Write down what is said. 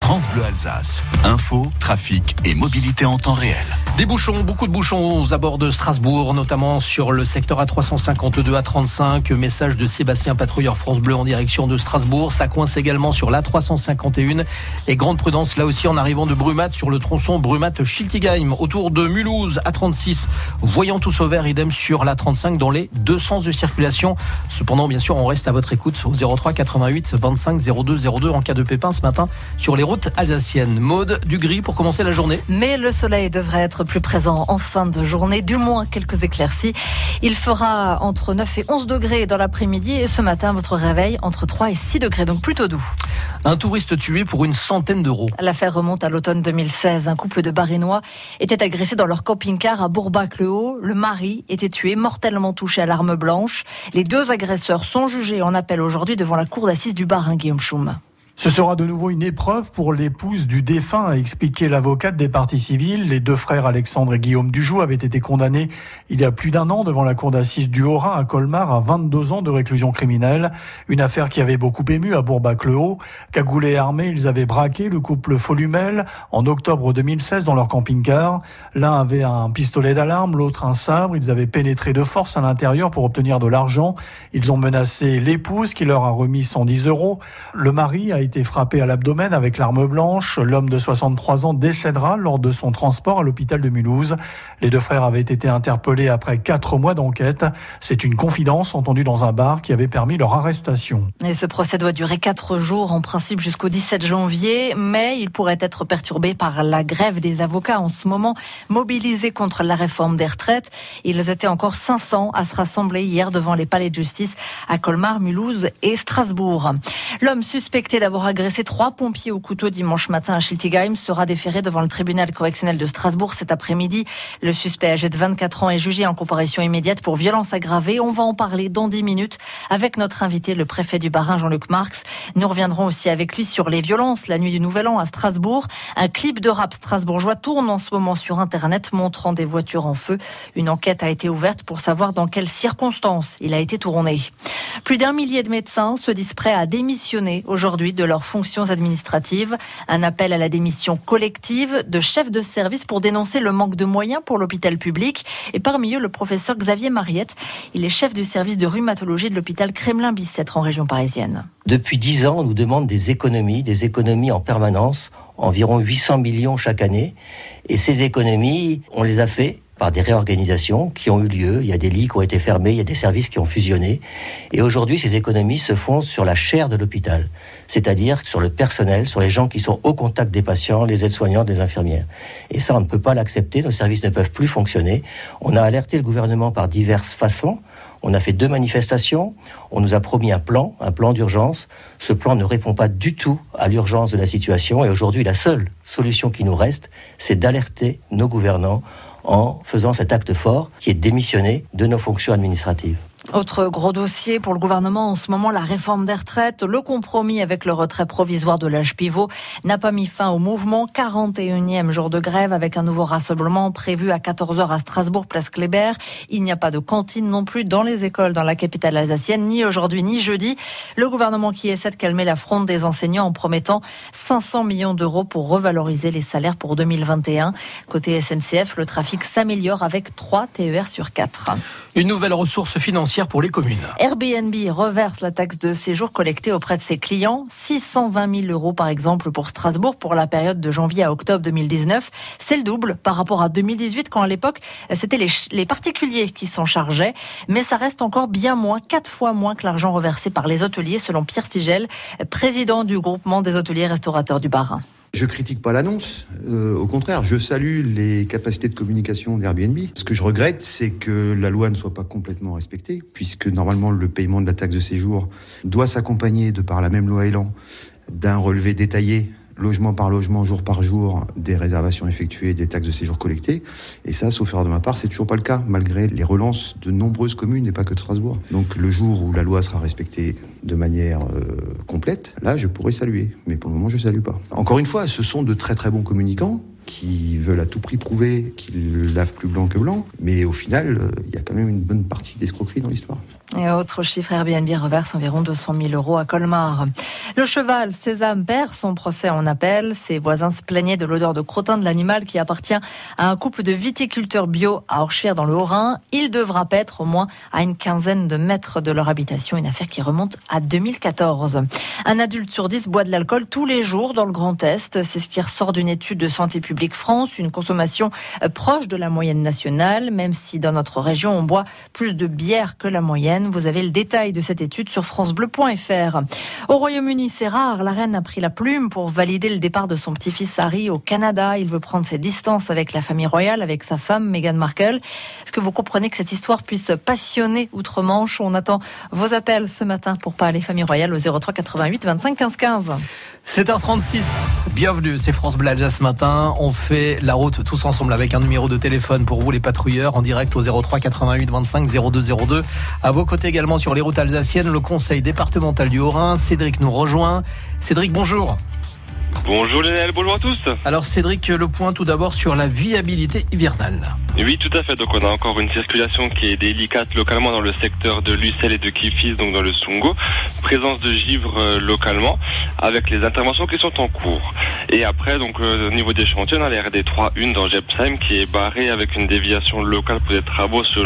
France Bleu Alsace. Info, trafic et mobilité en temps réel. Des bouchons, beaucoup de bouchons aux abords de Strasbourg, notamment sur le secteur A352, A35. Message de Sébastien, patrouilleur France Bleu en direction de Strasbourg. Ça coince également sur l'A351. Et grande prudence là aussi en arrivant de Brumath sur le tronçon Brumath-Schiltigheim. Autour de Mulhouse, A36. Voyant tous au vert, idem sur l'A35 dans les deux sens de circulation. Cependant, bien sûr, on reste à votre écoute au 03 88 25 02 02 en cas de pépin ce matin sur les routes alsaciennes. Maude, du gris pour commencer la journée. Mais le soleil devrait être plus présent en fin de journée, du moins quelques éclaircies. Il fera entre 9 et 11 degrés dans l'après-midi et ce matin, votre réveil entre 3 et 6 degrés, donc plutôt doux. Un touriste tué pour une centaine d'euros. L'affaire remonte à l'automne 2016. Un couple de Barinois était agressé dans leur camping-car à Bourbach-le-Haut. Le mari était tué, mortellement touché à l'arme blanche. Les deux agresseurs sont jugés en appel aujourd'hui devant la cour d'assises du Bas-Rhin, Guillaume Schum. Ce sera de nouveau une épreuve pour l'épouse du défunt, a expliqué l'avocate des parties civiles. Les deux frères Alexandre et Guillaume Dujoux avaient été condamnés il y a plus d'un an devant la cour d'assises du Haut-Rhin à Colmar à 22 ans de réclusion criminelle. Une affaire qui avait beaucoup ému à Bourbach-le-Haut. Cagoulés et armés, ils avaient braqué le couple Folumel en octobre 2016 dans leur camping-car. L'un avait un pistolet d'alarme, l'autre un sabre. Ils avaient pénétré de force à l'intérieur pour obtenir de l'argent. Ils ont menacé l'épouse qui leur a remis 110 €. Le mari a été frappé à l'abdomen avec l'arme blanche. L'homme de 63 ans décédera lors de son transport à l'hôpital de Mulhouse. Les deux frères avaient été interpellés après 4 mois d'enquête. C'est une confidence entendue dans un bar qui avait permis leur arrestation. Et ce procès doit durer 4 jours, en principe jusqu'au 17 janvier, mais il pourrait être perturbé par la grève des avocats en ce moment, mobilisés contre la réforme des retraites. Ils étaient encore 500 à se rassembler hier devant les palais de justice à Colmar, Mulhouse et Strasbourg. L'homme suspecté d'avoir agressé 3 pompiers au couteau dimanche matin à Schiltigheim sera déféré devant le tribunal correctionnel de Strasbourg cet après-midi. Le suspect âgé de 24 ans est jugé en comparution immédiate pour violence aggravée. On va en parler dans 10 minutes avec notre invité, le préfet du Bas-Rhin, Jean-Luc Marx. Nous reviendrons aussi avec lui sur les violences la nuit du Nouvel An à Strasbourg. Un clip de rap strasbourgeois tourne en ce moment sur Internet montrant des voitures en feu. Une enquête a été ouverte pour savoir dans quelles circonstances il a été tourné. Plus d'1 millier de médecins se disent prêts à démissionner aujourd'hui de leurs fonctions administratives. Un appel à la démission collective de chefs de service pour dénoncer le manque de moyens pour l'hôpital public. Et parmi eux, le professeur Xavier Mariette. Il est chef du service de rhumatologie de l'hôpital Kremlin-Bicêtre en région parisienne. Depuis 10 ans, on nous demande des économies en permanence, environ 800 millions chaque année. Et ces économies, on les a fait par des réorganisations qui ont eu lieu. Il y a des lits qui ont été fermés, il y a des services qui ont fusionné. Et aujourd'hui, ces économies se font sur la chair de l'hôpital, c'est-à-dire sur le personnel, sur les gens qui sont au contact des patients, les aides-soignantes, les infirmières. Et ça, on ne peut pas l'accepter, nos services ne peuvent plus fonctionner. On a alerté le gouvernement par diverses façons. On a fait 2 manifestations, on nous a promis un plan d'urgence. Ce plan ne répond pas du tout à l'urgence de la situation. Et aujourd'hui, la seule solution qui nous reste, c'est d'alerter nos gouvernants en faisant cet acte fort qui est démissionner de nos fonctions administratives. Autre gros dossier pour le gouvernement en ce moment, la réforme des retraites. Le compromis avec le retrait provisoire de l'âge pivot n'a pas mis fin au mouvement. 41e jour de grève avec un nouveau rassemblement prévu à 14h à Strasbourg, place Kléber. Il n'y a pas de cantine non plus dans les écoles dans la capitale alsacienne, ni aujourd'hui ni jeudi. Le gouvernement qui essaie de calmer la fronde des enseignants en promettant 500 millions d'euros pour revaloriser les salaires pour 2021. Côté SNCF, le trafic s'améliore avec 3 TER sur 4. Une nouvelle ressource financière pour les communes. Airbnb reverse la taxe de séjour collectée auprès de ses clients. 620 000 € par exemple pour Strasbourg pour la période de janvier à octobre 2019. C'est le double par rapport à 2018 quand à l'époque c'était les particuliers qui s'en chargeaient. Mais ça reste encore bien moins, 4 fois moins que l'argent reversé par les hôteliers selon Pierre Sigel, président du groupement des hôteliers restaurateurs du Bas-Rhin. Je critique pas l'annonce, au contraire, je salue les capacités de communication d'Airbnb. Ce que je regrette, c'est que la loi ne soit pas complètement respectée, puisque normalement le paiement de la taxe de séjour doit s'accompagner, de par la même loi Elan, d'un relevé détaillé, logement par logement, jour par jour, des réservations effectuées, des taxes de séjour collectées. Et ça, sauf erreur de ma part, c'est toujours pas le cas, malgré les relances de nombreuses communes et pas que de Strasbourg. Donc le jour où la loi sera respectée de manière complète, là, je pourrais saluer. Mais pour le moment, je salue pas. Encore une fois, ce sont de très très bons communicants qui veulent à tout prix prouver qu'ils lavent plus blanc que blanc. Mais au final, il y a quand même une bonne partie d'escroquerie dans l'histoire. Et autre chiffre, Airbnb reverse environ 200 000 € à Colmar. Le cheval Sésame perd son procès en appel. Ses voisins se plaignaient de l'odeur de crottin de l'animal qui appartient à un couple de viticulteurs bio à Orchières dans le Haut-Rhin. Il devra paître au moins à une quinzaine de mètres de leur habitation, une affaire qui remonte à 2014. Un adulte sur 10 boit de l'alcool tous les jours dans le Grand Est. C'est ce qui ressort d'une étude de Santé publique France, une consommation proche de la moyenne nationale, même si dans notre région on boit plus de bière que la moyenne. Vous avez le détail de cette étude sur francebleu.fr. Au Royaume-Uni, c'est rare. La reine a pris la plume pour valider le départ de son petit-fils Harry au Canada. Il veut prendre ses distances avec la famille royale, avec sa femme Meghan Markle. Est-ce que vous comprenez que cette histoire puisse passionner outre-Manche? On attend vos appels ce matin pour parler famille royale au 03 88 25 15 15. 7h36, bienvenue, c'est France Bleu Alsace ce matin. On fait la route tous ensemble avec un numéro de téléphone pour vous les patrouilleurs en direct au 03 88 25 02 02. À vos côtés également sur les routes alsaciennes, le conseil départemental du Haut-Rhin. Cédric nous rejoint. Cédric, bonjour. Bonjour Lionel, bonjour à tous. Alors Cédric, le point tout d'abord sur la viabilité hivernale. Oui, tout à fait. Donc on a encore une circulation qui est délicate localement dans le secteur de Lucelle et de Kifis, donc dans le Sungo. Présence de givre localement avec les interventions qui sont en cours. Et après, donc au niveau des chantiers, on a la RD 3-1 dans Jepsheim qui est barrée avec une déviation locale pour des travaux sur